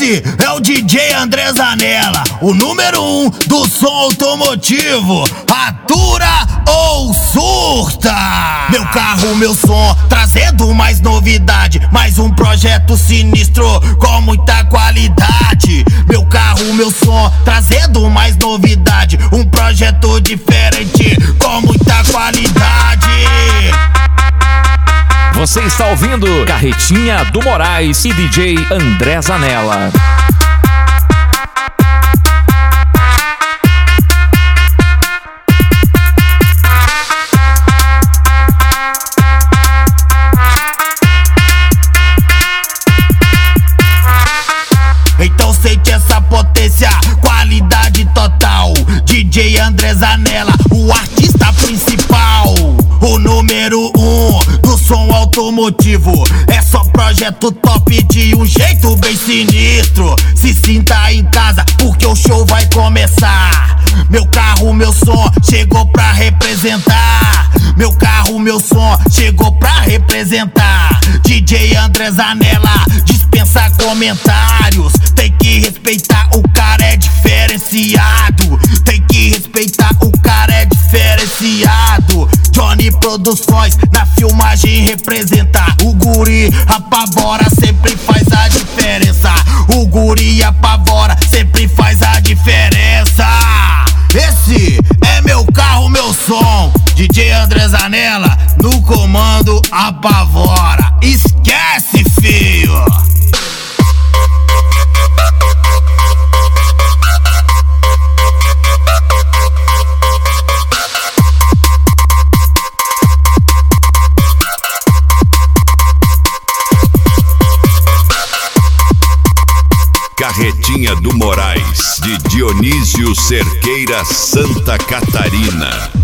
Esse é o DJ André Zanella, o número 1 do som automotivo. Atura ou surta? Meu carro, meu som, trazendo mais novidade, mais um projeto sinistro com muita qualidade. Meu carro, meu som, trazendo mais novidade, um projeto diferente com muita qualidade. Você está ouvindo Carretinha do Moraes e DJ André Zanella. Então sente essa potência, qualidade total. DJ André Zanella, o artista principal, o número 1 do som automotivo. É só projeto top de um jeito bem sinistro. Se sinta em casa porque o show vai começar. Meu carro, meu som, chegou pra representar. Meu carro, meu som, chegou pra representar. DJ André Zanella, dispensa comentários. Tem que respeitar, o cara é diferenciado. Tem que respeitar, o cara é diferenciado. Johnny Produções, na filmagem representar. O guri apavora, sempre faz a diferença. O guri apavora, sempre faz a diferença. Esse é meu carro, meu som. DJ André Zanella, no comando apavora. Esquece, filho. Carretinha do Moraes, de Dionísio Cerqueira, Santa Catarina.